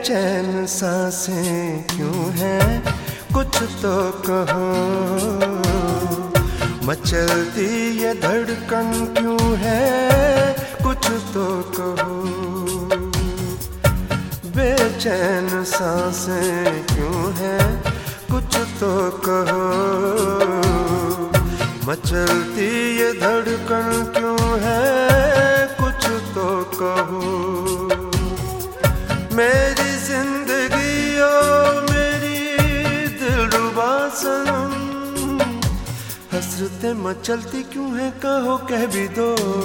बेचैन सांसें क्यों हैं, कुछ तो कहो। मचलती ये धड़कन क्यों है, कुछ तो कहो। बेचैन सांसें क्यों हैं, कुछ तो कहो। मचलती ये धड़कन क्यों है, कुछ तो कहो। मेरी जिंदगी ओ मेरी दिलरुबा सनम, हसरतें मचलती क्यों है, कहो कह भी दो।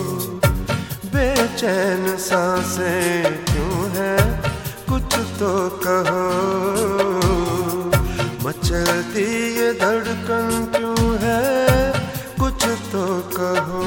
बेचैन सांसें क्यों है, कुछ तो कहो। मचलती ये धड़कन क्यों है, कुछ तो कहो।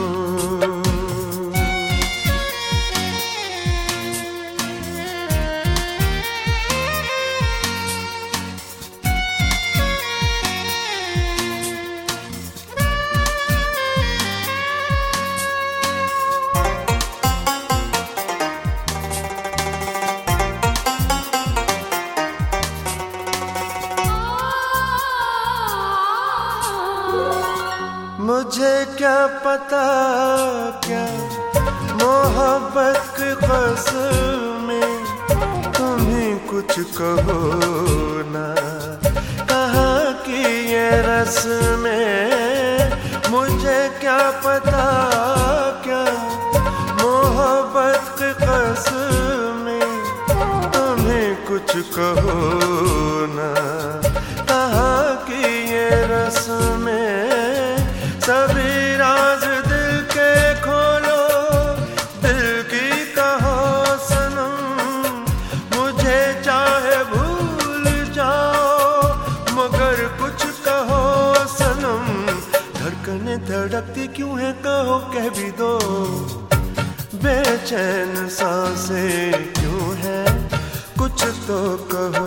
मुझे क्या पता क्या मोहब्बत की कसमें, तुम्हें कुछ कहो ना कहाँ की ये रस्में। मुझे क्या पता क्या मोहब्बत की कसमें, तुम्हें कुछ कहो ना कहाँ की ये रस्में। सभी राज दिल के खोलो, दिल की कहो सनम। मुझे चाहे भूल जाओ मगर कुछ कहो सनम। धड़कनें धड़कती क्यों है, कहो कह भी दो। बेचैन सांसें क्यों है, कुछ तो कहो।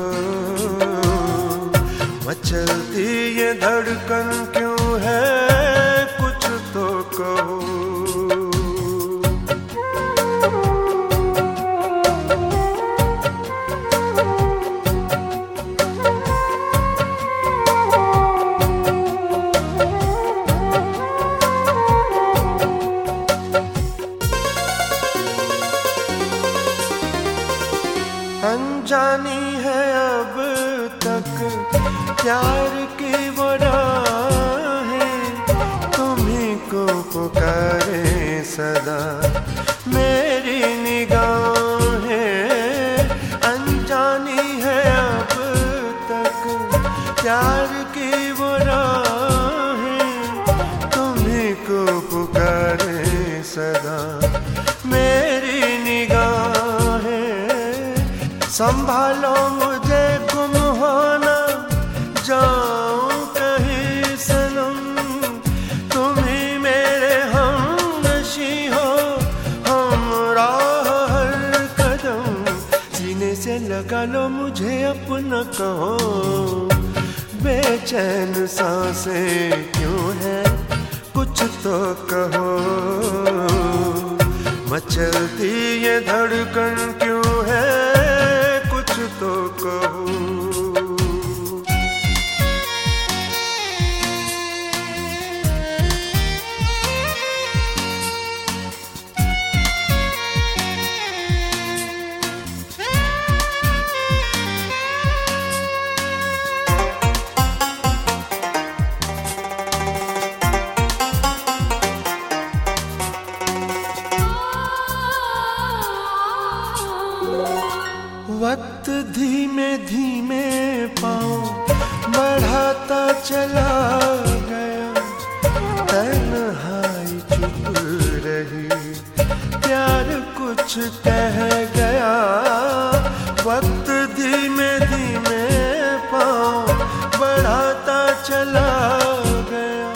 मचलती ये धड़कन क्यों है, कुछ तो कहो। अनजानी है अब तक प्यार की वो राहें, तुम्हीं को पुकारे सदा मेरी निगाहें। अनजानी है अब तक प्यार की वो राहें, तुम्हीं को पुकारे सदा मेरी निगाहें। संभालो मुझे गुम होना जाऊं कहीं सनम। तुम ही मेरे हमनशी हो, हमराह हर कदम। सीने से लगा लो मुझे अपना कहो। बेचैन सांसें क्यों है, कुछ तो कहो। मचलती ये धड़कन क्यों है, कुछ तो कहो। वक्त धीमे धीमे पाँव बढ़ाता चला गया। तन्हाई चुप रही, प्यार कुछ कह गया। वक्त धीमे धीमे पाँव बढ़ाता चला गया।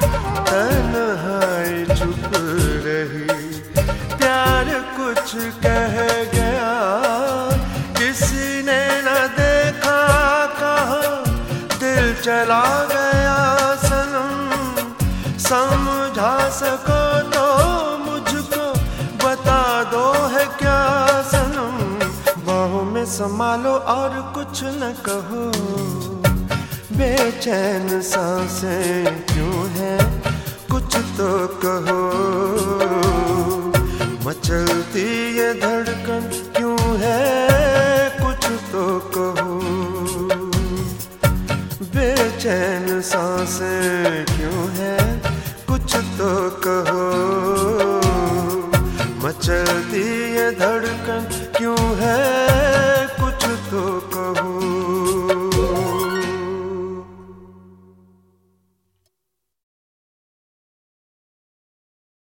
तन्हाई चुप रही, प्यार कुछ कह गया। किसी ने न देखा कहाँ दिल चला गया सनम। समझा सको तो मुझको बता दो है क्या सनम। बाहों में संभालो और कुछ न कहो। बेचैन सांसें क्यों है, कुछ तो कहो। मचलती ये धड़कन क्यों है, कुछ तो कहो। बेचैन सांसें क्यों है, कुछ तो कहो। मचलती ये धड़कन क्यों है,